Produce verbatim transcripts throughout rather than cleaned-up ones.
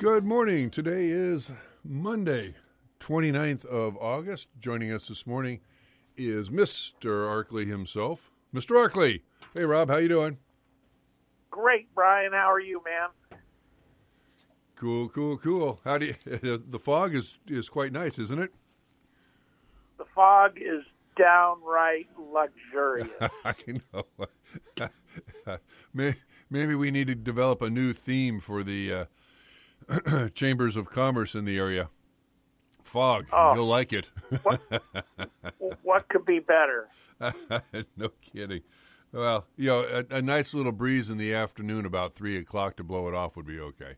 Good morning. Today is Monday, twenty-ninth of August. Joining us this morning is Mister Arkley himself. Mister Arkley. Hey, Rob. How you doing? Great, Brian. How are you, man? Cool, cool, cool. How do you, the fog is, is quite nice, isn't it? The fog is downright luxurious. I know. Maybe we need to develop a new theme for the uh, chambers of commerce in the area. Fog. Oh, You'll like it. what, what could be better? No kidding. Well, you know, a, a nice little breeze in the afternoon about three o'clock to blow it off would be okay.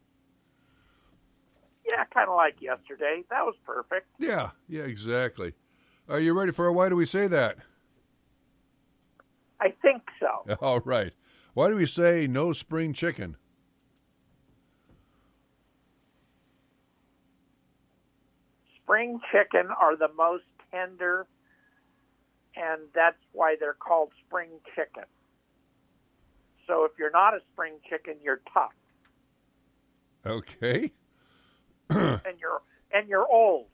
Yeah, kind of like yesterday. That was perfect. Yeah, yeah, exactly. Are you ready for a Why Do We Say That? I think so. All right. Why do we say no spring chicken? Spring chicken are the most tender, and that's why they're called spring chicken. So if you're not a spring chicken, you're tough. Okay. and you're and you're old.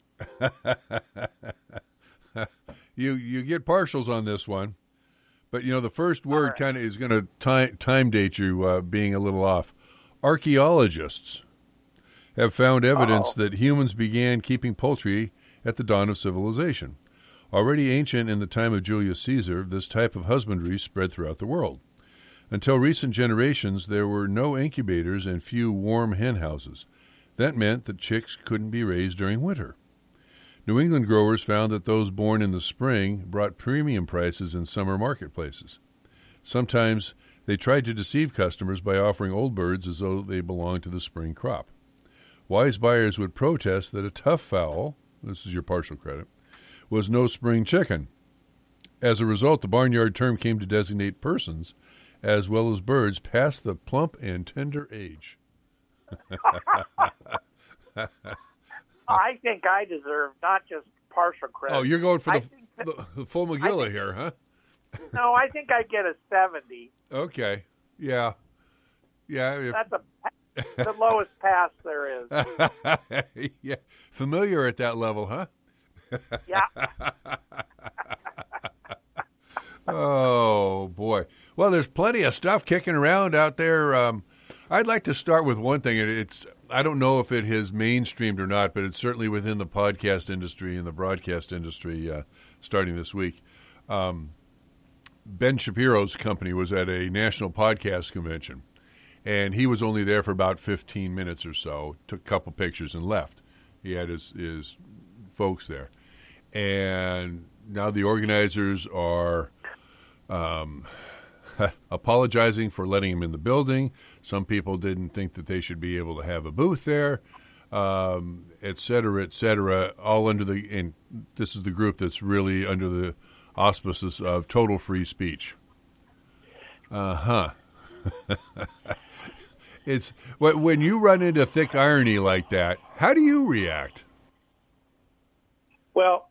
you you get partials on this one, but you know the first word right. kind of is going to time time date you uh, being a little off. Archaeologists have found evidence Uh-oh. that humans began keeping poultry at the dawn of civilization. Already ancient in the time of Julius Caesar, this type of husbandry spread throughout the world. Until recent generations, there were no incubators and few warm hen houses. That meant that chicks couldn't be raised during winter. New England growers found that those born in the spring brought premium prices in summer marketplaces. Sometimes they tried to deceive customers by offering old birds as though they belonged to the spring crop. Wise buyers would protest that a tough fowl, this is your partial credit, was no spring chicken. As a result, the barnyard term came to designate persons as well as birds past the plump and tender age. I think I deserve not just partial credit. Oh, you're going for the, that, the, the full McGilla think, here, huh? No, I think I get a seventy. Okay. Yeah. Yeah. If, That's a, the lowest pass there is. Yeah. Familiar at that level, huh? Yeah. Oh, boy. Well, there's plenty of stuff kicking around out there. Um, I'd like to start with one thing. It's I don't know if it has mainstreamed or not, but it's certainly within the podcast industry and the broadcast industry uh, starting this week. Um, Ben Shapiro's company was at a national podcast convention, and he was only there for about fifteen minutes or so, took a couple pictures and left. He had his, his folks there. And now the organizers are um, apologizing for letting him in the building. Some people didn't think that they should be able to have a booth there, um, et cetera, et cetera, all under the, and this is the group that's really under the auspices of total free speech. Uh-huh. It's when you run into thick irony like that, how do you react? Well,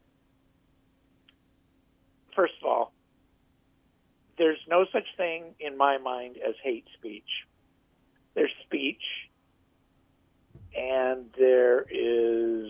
first of all, there's no such thing in my mind as hate speech. There's speech, and there is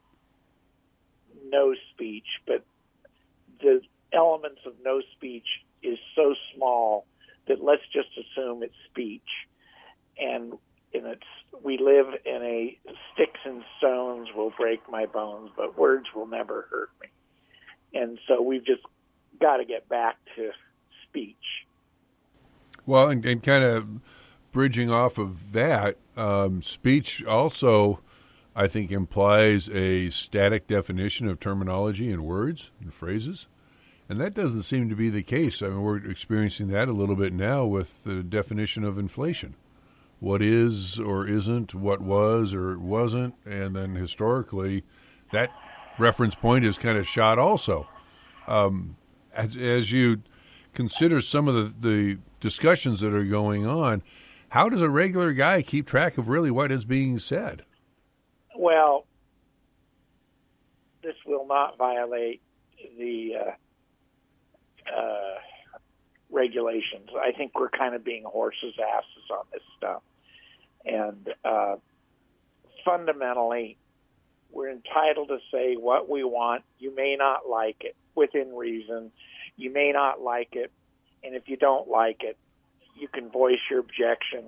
no speech, but the elements of no speech is so small that let's just assume it's speech. And in it's, we live in a sticks and stones will break my bones, but words will never hurt me. And so we've just got to get back to speech. Well, and, and kind of bridging off of that, um, speech also, I think, implies a static definition of terminology and words and phrases. And that doesn't seem to be the case. I mean, we're experiencing that a little bit now with the definition of inflation. What is or isn't, what was or wasn't, and then historically, that reference point is kind of shot also. Um, as, as you consider some of the, the discussions that are going on, how does a regular guy keep track of really what is being said? Well, this will not violate the uh, uh, regulations. I think we're kind of being horses' asses on this stuff. And uh, fundamentally, we're entitled to say what we want. You may not like it within reason. You may not like it. And if you don't like it, you can voice your objection.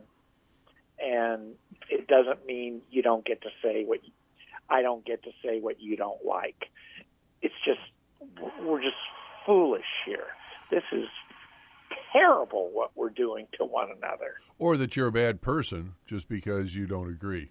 And it doesn't mean you don't get to say what you, I don't get to say what you don't like. It's just, we're just foolish here. This is terrible what we're doing to one another. Or that you're a bad person just because you don't agree.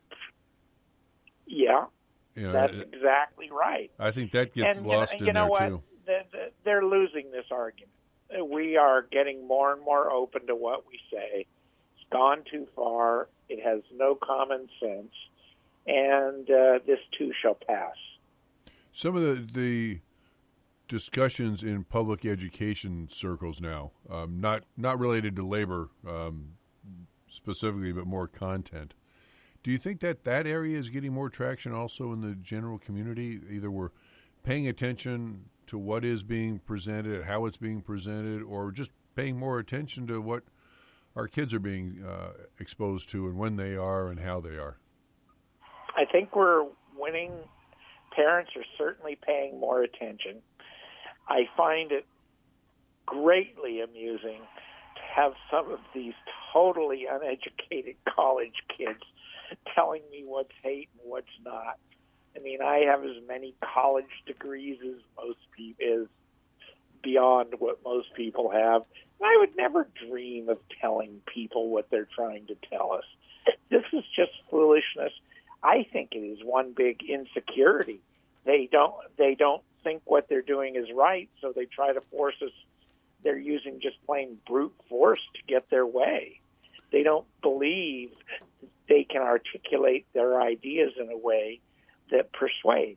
Yeah, you know, that's it, exactly right. I think that gets and, lost you know, in you know there, what? too. The, the, they're losing this argument. We are getting more and more open to what we say. It's gone too far. It has no common sense. And uh, this too shall pass. Some of the, the discussions in public education circles now, um, not not related to labor um, specifically, but more content. Do you think that that area is getting more traction also in the general community? Either we're paying attention to what is being presented, how it's being presented, or just paying more attention to what our kids are being uh, exposed to and when they are and how they are? I think we're winning. Parents are certainly paying more attention. I find it greatly amusing to have some of these totally uneducated college kids telling me what's hate and what's not. I mean, I have as many college degrees as most people, is beyond what most people have. And I would never dream of telling people what they're trying to tell us. This is just foolishness. I think it is one big insecurity. They don't they don't think what they're doing is right, so they try to force us. They're using just plain brute force to get their way. They don't believe they can articulate their ideas in a way that persuades.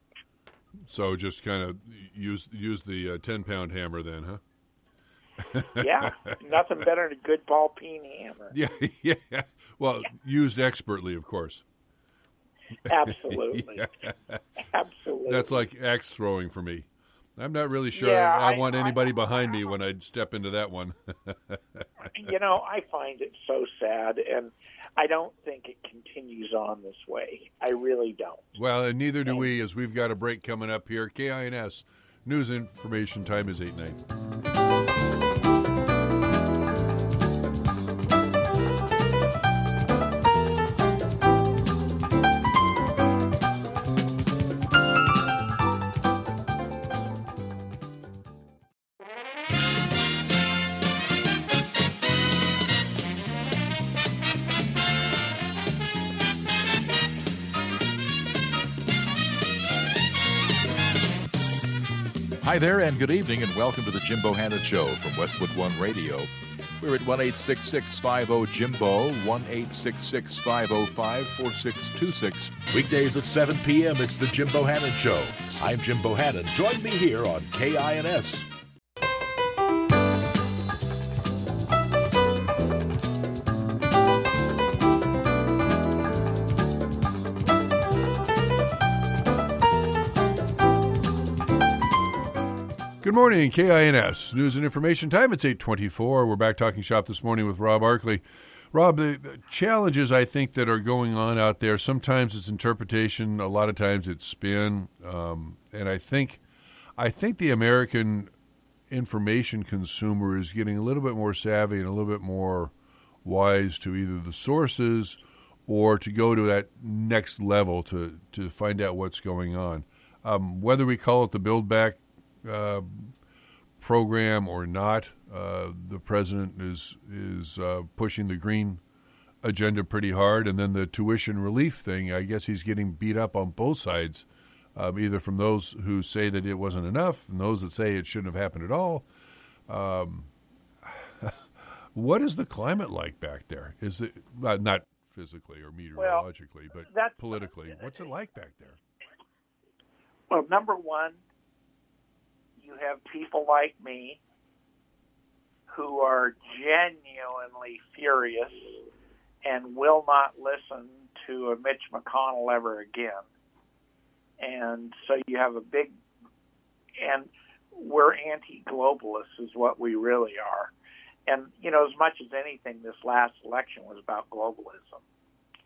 So just kind of use use the uh, ten-pound hammer then, huh? Yeah, nothing better than a good ball peen hammer. Yeah, yeah. Well, yeah. Used expertly, of course. Absolutely. Yeah. Absolutely. That's like axe throwing for me. I'm not really sure yeah, I, I, I want anybody I, behind me when I step into that one. You know, I find it so sad, and I don't think it continues on this way. I really don't. Well, and neither do and, we, as we've got a break coming up here. K I N S News and Information Time is eight nine. Hi there, and good evening, and welcome to the Jim Bohannon Show from Westwood One Radio. We're at one eight six six, five oh, Jimbo, one eight six six, five oh five, four six two six. Weekdays at seven p.m., it's the Jim Bohannon Show. I'm Jim Bohannon. Join me here on K I N S. Good morning, K I N S News and Information Time. It's eight twenty-four. We're back talking shop this morning with Rob Arkley. Rob, the challenges I think that are going on out there, sometimes it's interpretation, a lot of times it's spin, um, and I think, I think the American information consumer is getting a little bit more savvy and a little bit more wise to either the sources or to go to that next level to, to find out what's going on. Um, whether we call it the Build Back Uh, program or not, uh, the president is is uh, pushing the green agenda pretty hard, and then the tuition relief thing. I guess he's getting beat up on both sides, um, either from those who say that it wasn't enough and those that say it shouldn't have happened at all. Um, what is the climate like back there? Is it uh, not physically or meteorologically, well, but politically? What's it like back there? Well, number one, you have people like me who are genuinely furious and will not listen to a Mitch McConnell ever again. And so you have a big, and we're anti-globalists is what we really are. And, you know, as much as anything, this last election was about globalism.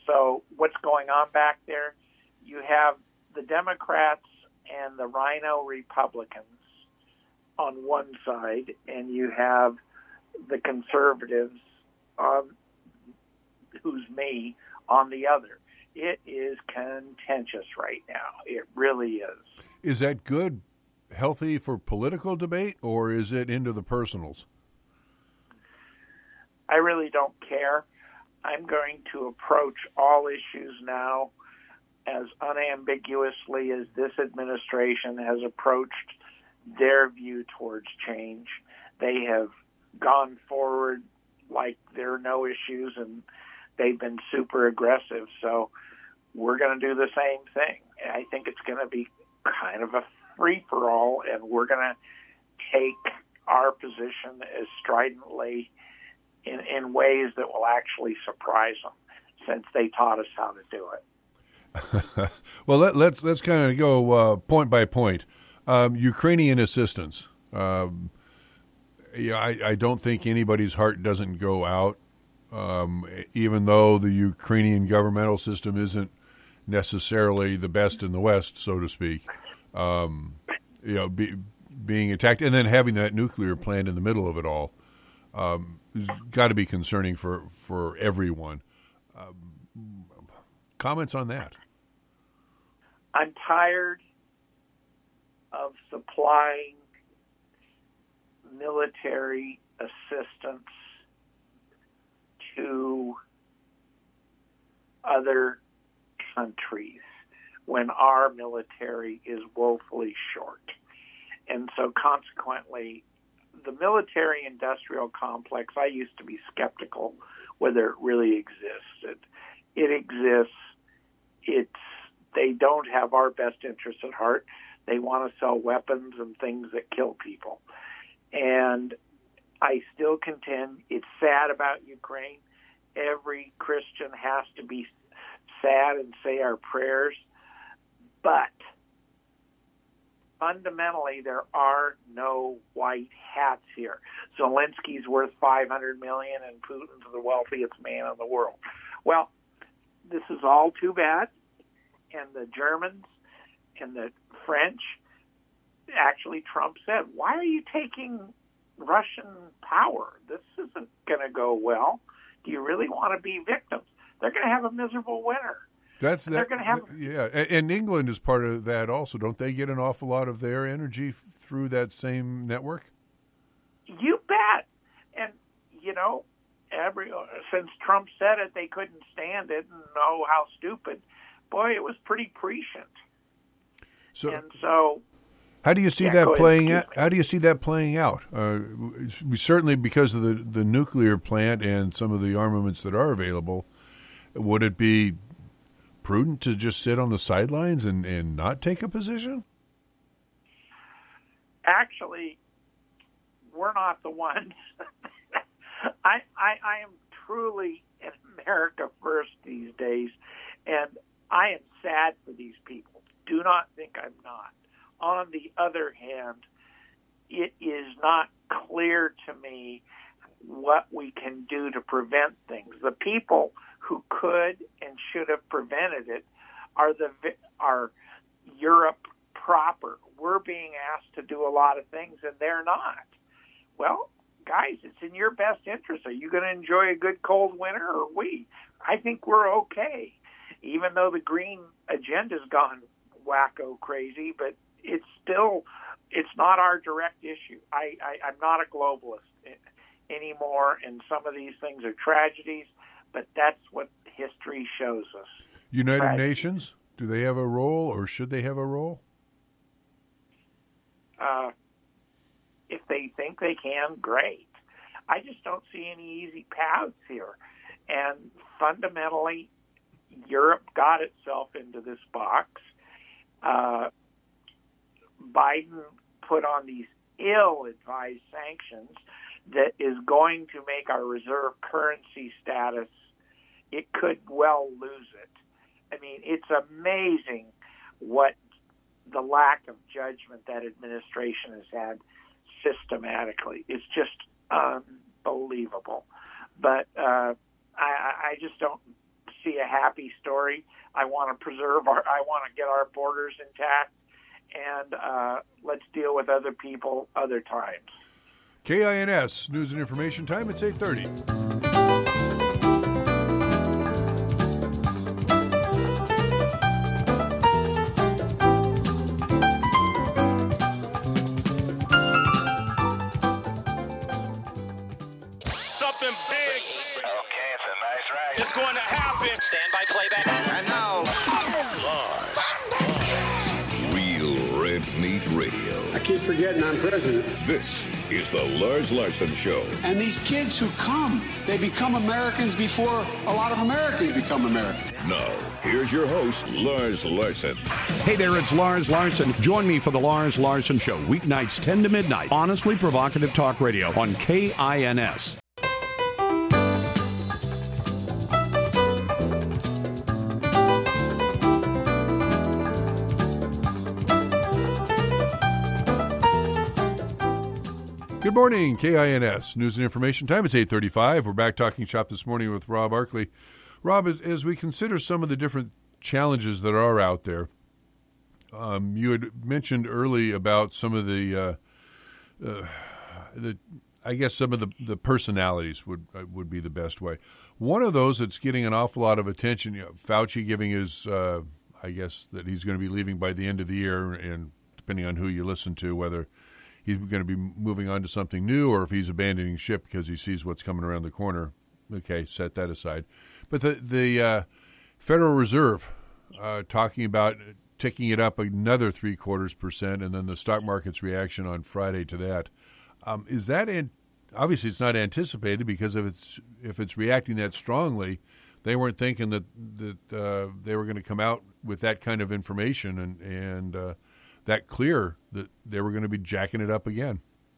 so what's going on back there? You have the Democrats and the Rhino Republicans on one side, and you have the conservatives, um, who's me, on the other. It is contentious right now. It really is. Is that good, healthy for political debate, or is it into the personals? I really don't care. I'm going to approach all issues now as unambiguously as this administration has approached their view towards change. They have gone forward like there are no issues, and they've been super aggressive. So we're going to do the same thing. I think it's going to be kind of a free-for-all, and we're going to take our position as stridently in, in ways that will actually surprise them, since they taught us how to do it. Well, let, let's let's kind of go uh, point by point. Um, Ukrainian assistance. Um, yeah, I, I don't think anybody's heart doesn't go out, um, even though the Ukrainian governmental system isn't necessarily the best in the West, so to speak. Um, you know, be, being attacked, and then having that nuclear plant in the middle of it all, um, has got to be concerning for for everyone. Um, comments on that? I'm tired of supplying military assistance to other countries when our military is woefully short. And so consequently, the military-industrial complex, I used to be skeptical whether it really existed. It exists. It's they don't have our best interests at heart. They want to sell weapons and things that kill people. And I still contend it's sad about Ukraine. Every Christian has to be sad and say our prayers. But fundamentally, there are no white hats here. Zelensky's worth five hundred million dollars and Putin's the wealthiest man in the world. Well, this is all too bad. And the Germans and the French, actually Trump said, why are you taking Russian power? This isn't going to go well. Do you really want to be victims? They're going to have a miserable winter. That's that, they're going to have yeah, and England is part of that also. Don't they get an awful lot of their energy f- through that same network? You bet. And, you know, every since Trump said it, they couldn't stand it and know how stupid. Boy, it was pretty prescient. So, and so, how do you see yeah, that playing ahead, out? How do you see that playing out? Uh, certainly, because of the the nuclear plant and some of the armaments that are available, would it be prudent to just sit on the sidelines and, and not take a position? Actually, we're not the ones. I, I I am truly in America first these days, and I am sad for these people. Do not think I'm not. On the other hand, it is not clear to me what we can do to prevent things. The people who could and should have prevented it are the are Europe proper. We're being asked to do a lot of things, and they're not. Well, guys, it's in your best interest. Are you going to enjoy a good cold winter, or we? I think we're okay, even though the green agenda's gone wacko crazy, but it's still, it's not our direct issue. I, I, I'm not a globalist anymore, and some of these things are tragedies, but that's what history shows us. United Tragedy. Nations, do they have a role, or should they have a role? Uh, if they think they can, great. I just don't see any easy paths here. And fundamentally, Europe got itself into this box. Uh, Biden put on these ill-advised sanctions that is going to make our reserve currency status, it could well lose it. I mean, it's amazing what the lack of judgment that administration has had systematically. It's just unbelievable. But uh, I, I just don't see a happy story. I want to preserve our, I want to get our borders intact, and uh, let's deal with other people other times. K I N S, News and Information Time, it's eight thirty. Something big. Okay, it's a nice ride. It's going to happen. Stand by playback. And now, Lars. Real Red Meat Radio. I keep forgetting I'm president. This is the Lars Larson Show. And these kids who come, they become Americans before a lot of Americans become Americans. Now, here's your host, Lars Larson. Hey there, it's Lars Larson. Join me for the Lars Larson Show, weeknights ten to midnight. Honestly provocative talk radio on K I N S. Good morning, K I N S, News and Information Time. It's eight thirty-five. We're back talking shop this morning with Rob Arkley. Rob, as, as we consider some of the different challenges that are out there, um, you had mentioned early about some of the, uh, uh, the I guess some of the, the personalities would uh, would be the best way. One of those that's getting an awful lot of attention, you know, Fauci giving his, uh, I guess, that he's going to be leaving by the end of the year, and depending on who you listen to, whether he's going to be moving on to something new or if he's abandoning ship because he sees what's coming around the corner. Okay, set that aside. But the the uh, Federal Reserve uh, talking about ticking it up another three quarters percent, and then the stock market's reaction on Friday to that. Um, is that in, obviously it's not anticipated because if it's if it's reacting that strongly, they weren't thinking that that uh, they were going to come out with that kind of information and and uh, that clear that they were going to be jacking it up again.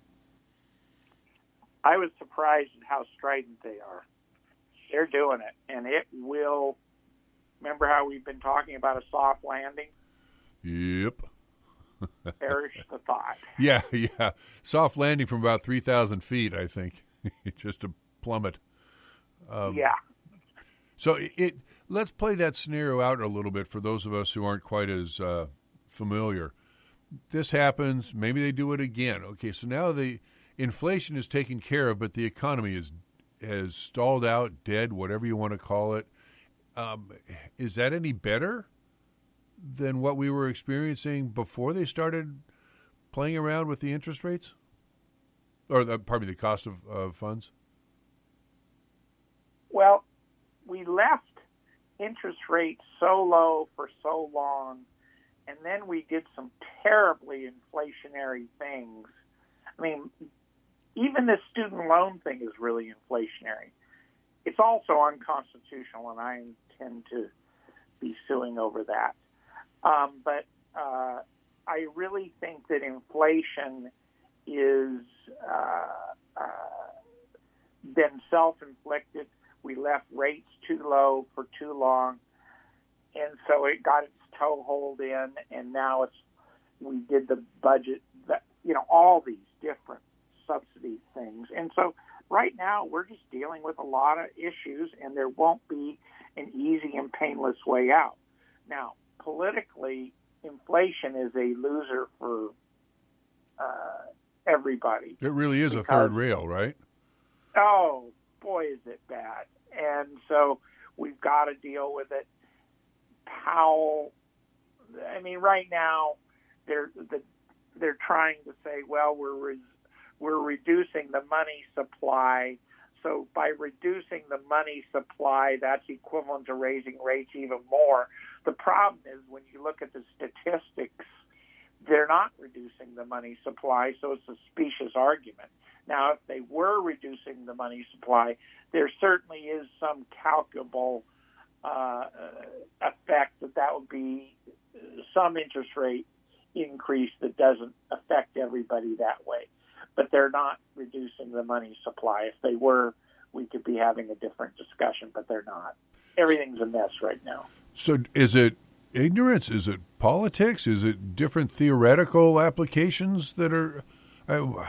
I was surprised at how strident they are. They're doing it, and it will. Remember how we've been talking about a soft landing? Yep. Perish the thought. Yeah, yeah. Soft landing from about three thousand feet, I think, just to plummet. Um, yeah. So it, it. Let's play that scenario out a little bit for those of us who aren't quite as uh, familiar. This happens. Maybe they do it again. Okay, so now the inflation is taken care of, but the economy is has stalled out, dead, whatever you want to call it. Um, is that any better than what we were experiencing before they started playing around with the interest rates? Or, the, pardon me, the cost of, of funds? Well, we left interest rates so low for so long, and then we did some terribly inflationary things. I mean, even this student loan thing is really inflationary. It's also unconstitutional, and I intend to be suing over that. Um, but uh, I really think that inflation is uh, uh, been self-inflicted. We left rates too low for too long, and so it got its toehold in, and now it's we did the budget, that, you know, all these different subsidy things. And so right now we're just dealing with a lot of issues, and there won't be an easy and painless way out. Now, politically, inflation is a loser for uh, everybody. It really is because, a third rail, right? Oh, boy, is it bad. And so we've got to deal with it. Powell, I mean, right now they're the, they're trying to say, well, we're res, we're reducing the money supply. So by reducing the money supply, that's equivalent to raising rates even more. The problem is when you look at the statistics, they're not reducing the money supply, so it's a specious argument. Now, if they were reducing the money supply, there certainly is some calculable uh, effect that that would be some interest rate increase that doesn't affect everybody that way. But they're not reducing the money supply. If they were, we could be having a different discussion, but they're not. Everything's a mess right now. So is it ignorance? Is it politics? Is it different theoretical applications that are... Uh,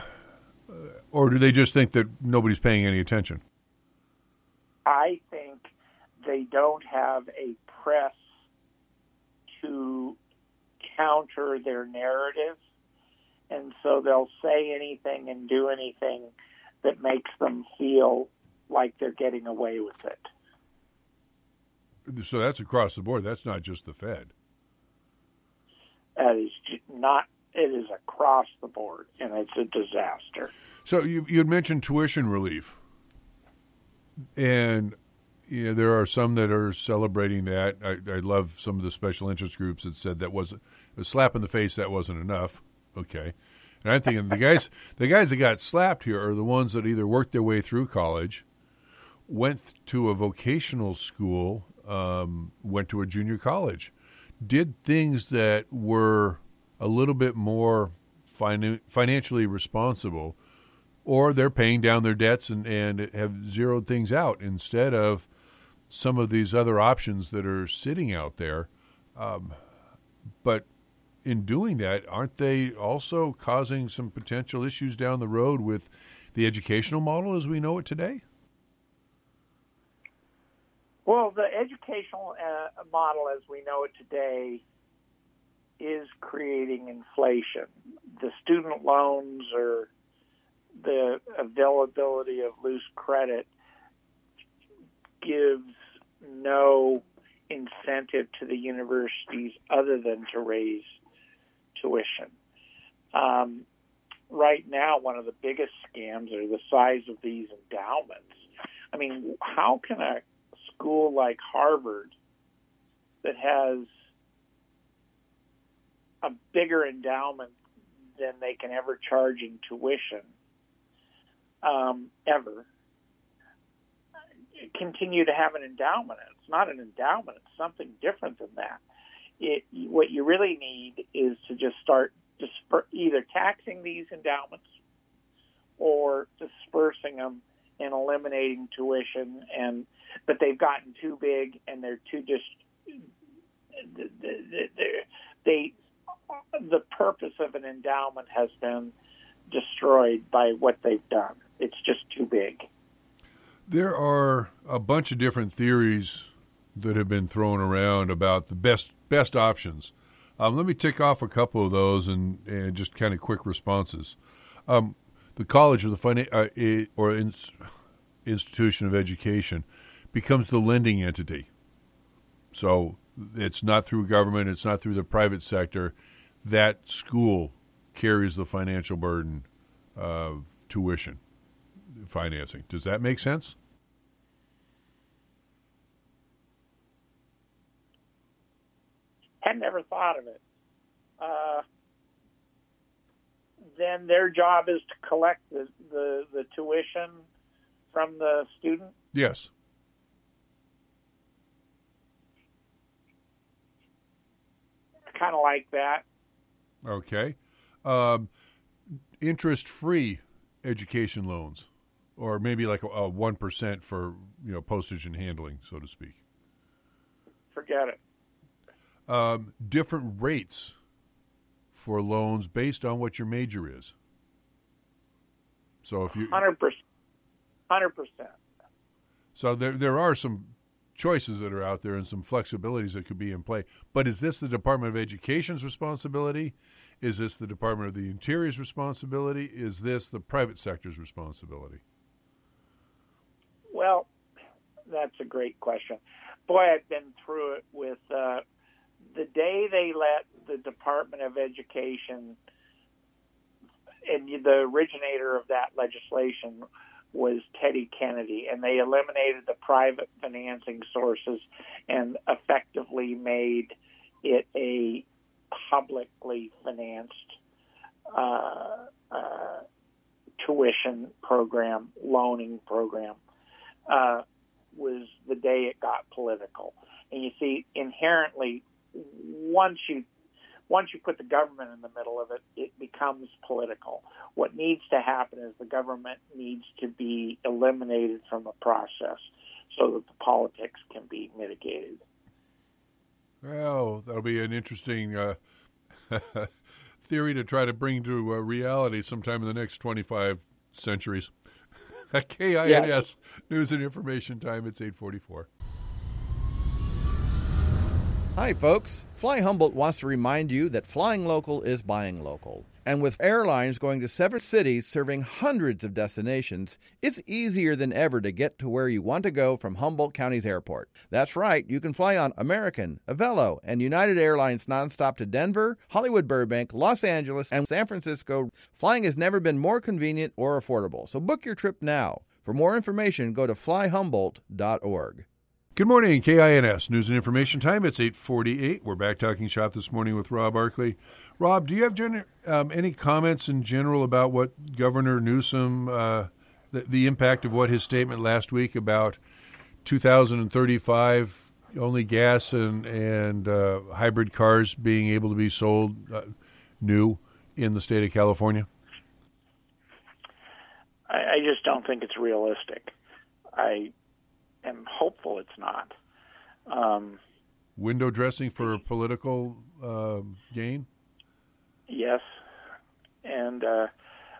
or do they just think that nobody's paying any attention? I think they don't have a press to counter their narrative, and so they'll say anything and do anything that makes them feel like they're getting away with it. So that's across the board. That's not just the Fed. That is not. It is across the board, and it's a disaster. So you you had mentioned tuition relief, and you know, there are some that are celebrating that. I, I love some of the special interest groups that said that wasn't a slap in the face. That wasn't enough. Okay, and I'm thinking the guys the guys that got slapped here are the ones that either worked their way through college, went to a vocational school, um, went to a junior college, did things that were a little bit more fin- financially responsible, or they're paying down their debts and, and have zeroed things out instead of some of these other options that are sitting out there. Um, but in doing that, aren't they also causing some potential issues down the road with the educational model as we know it today? Well, the educational uh, model as we know it today is creating inflation. The student loans or the availability of loose credit gives no incentive to the universities other than to raise tuition. Um, right now, one of the biggest scams are the size of these endowments. I mean, how can a school like Harvard that has a bigger endowment than they can ever charge in tuition um, ever continue to have an endowment? It's not an endowment. It's something different than that. It, what you really need is to just start disper- either taxing these endowments or dispersing them and eliminating tuition. And but they've gotten too big and they're too just they, they the purpose of an endowment has been destroyed by what they've done. It's just too big. There are a bunch of different theories that have been thrown around about the best best options. Um, let me tick off a couple of those and, and just kind of quick responses. Um, the college or the finan- uh, or in- institution of education becomes the lending entity. So it's not through government, it's not through the private sector. That school carries the financial burden of tuition financing. Does that make sense? Had never thought of it. Uh, then their job is to collect the, the, the tuition from the student? Yes. Kind of like that. Okay. Um, interest-free education loans, or maybe like a, a one percent for, you know, postage and handling, so to speak. Forget it. Um, different rates for loans based on what your major is. So if you one hundred percent. one hundred percent. So there there are some choices that are out there and some flexibilities that could be in play. But is this the Department of Education's responsibility? Is this the Department of the Interior's responsibility? Is this the private sector's responsibility? Well, that's a great question. Boy, I've been through it with uh, the day they let the Department of Education, and the originator of that legislation was Teddy Kennedy, and they eliminated the private financing sources and effectively made it a publicly financed uh, uh, tuition program, loaning program, uh, was the day it got political. And you see, inherently, once you once you put the government in the middle of it, it becomes political. What needs to happen is the government needs to be eliminated from the process so that the politics can be mitigated. Well, that'll be an interesting uh, theory to try to bring to uh, reality sometime in the next twenty-five centuries. K I N S, yeah. News and Information Time, it's eight forty-four. Hi, folks. Fly Humboldt wants to remind you that flying local is buying local. And with airlines going to seven cities serving hundreds of destinations, it's easier than ever to get to where you want to go from Humboldt County's airport. That's right, you can fly on American, Avelo, and United Airlines nonstop to Denver, Hollywood Burbank, Los Angeles, and San Francisco. Flying has never been more convenient or affordable, so book your trip now. For more information, go to fly humboldt dot org. Good morning, K I N S News and Information Time. It's eight forty-eight. We're back talking shop this morning with Rob Arkley. Rob, do you have gen- um, any comments in general about what Governor Newsom, uh, the, the impact of what his statement last week about two thousand thirty-five only gas and, and uh, hybrid cars being able to be sold uh, new in the state of California? I, I just don't think it's realistic. I am hopeful it's not. Um, Window dressing for political uh, gain? Yes, and uh,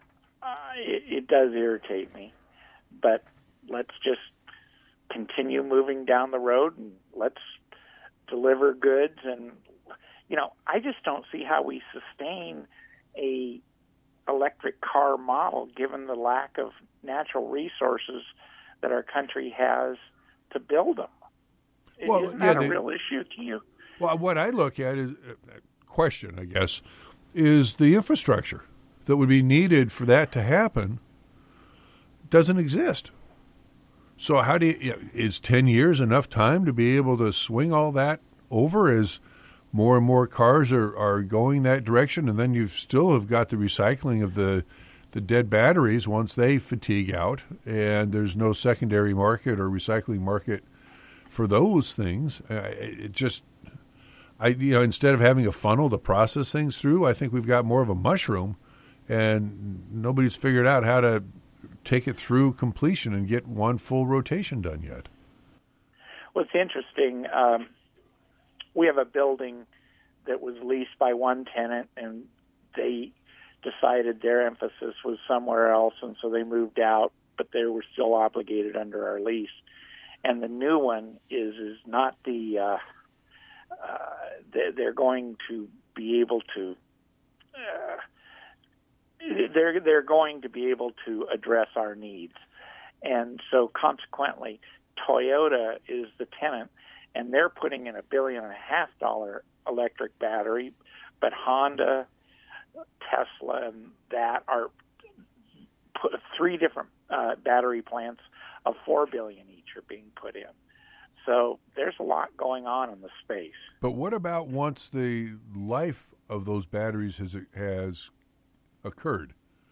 I, it does irritate me. But let's just continue moving down the road and let's deliver goods. And, you know, I just don't see how we sustain a electric car model given the lack of natural resources that our country has to build them. Well, Isn't yeah, that a they, real issue to you? Well, what I look at is uh, question, I guess, is the infrastructure that would be needed for that to happen doesn't exist. So how do you, you know, is ten years enough time to be able to swing all that over as more and more cars are, are going that direction, and then you still have got the recycling of the the dead batteries once they fatigue out, and there's no secondary market or recycling market for those things. Uh, it just, I you know, instead of having a funnel to process things through, I think we've got more of a mushroom, and nobody's figured out how to take it through completion and get one full rotation done yet. Well, it's interesting. Um, we have a building that was leased by one tenant, and they decided their emphasis was somewhere else, and so they moved out, but they were still obligated under our lease. And the new one is is not the uh, uh, they're, they're going to be able to uh, they're they're going to be able to address our needs, and so consequently, Toyota is the tenant, and they're putting in a billion and a half dollar electric battery, but Honda, Tesla, and that are put three different uh, battery plants of four billion each are being put in. So there's a lot going on in the space. But what about once the life of those batteries has has occurred?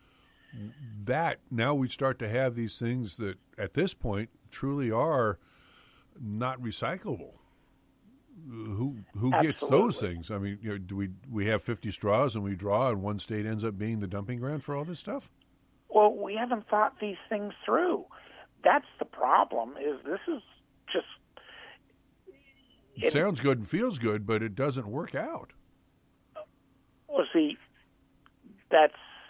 That now we start to have these things that at this point truly are not recyclable. Who who Absolutely. gets those things? I mean, you know, do we we have fifty straws and we draw, and one state ends up being the dumping ground for all this stuff? Well, we haven't thought these things through. That's the problem. Is this is just it, it sounds good and feels good, but it doesn't work out. Well, see, that's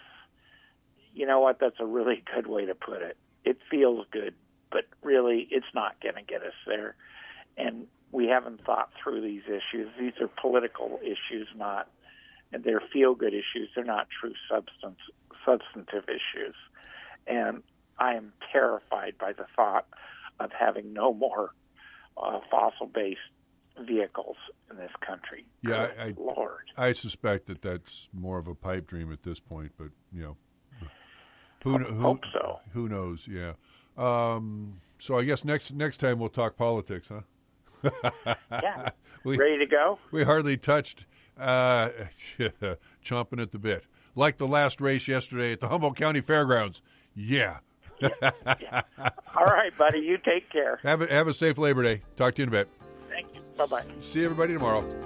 you know what? That's a really good way to put it. It feels good, but really, it's not going to get us there. And we haven't thought through these issues. These are political issues, not, and they're feel-good issues. They're not true substance, substantive issues. And I am terrified by the thought of having no more uh, fossil-based vehicles in this country. Yeah, Good I, I, Lord. I suspect that that's more of a pipe dream at this point, but, you know, who, who, hope so. Who knows, yeah. Um, so I guess next next time we'll talk politics, huh? Yeah. we, Ready to go? We hardly touched uh, chomping at the bit. Like the last race yesterday at the Humboldt County Fairgrounds. Yeah. yeah. yeah. All right, buddy. You take care. Have a, have a safe Labor Day. Talk to you in a bit. Thank you. Bye-bye. See everybody tomorrow.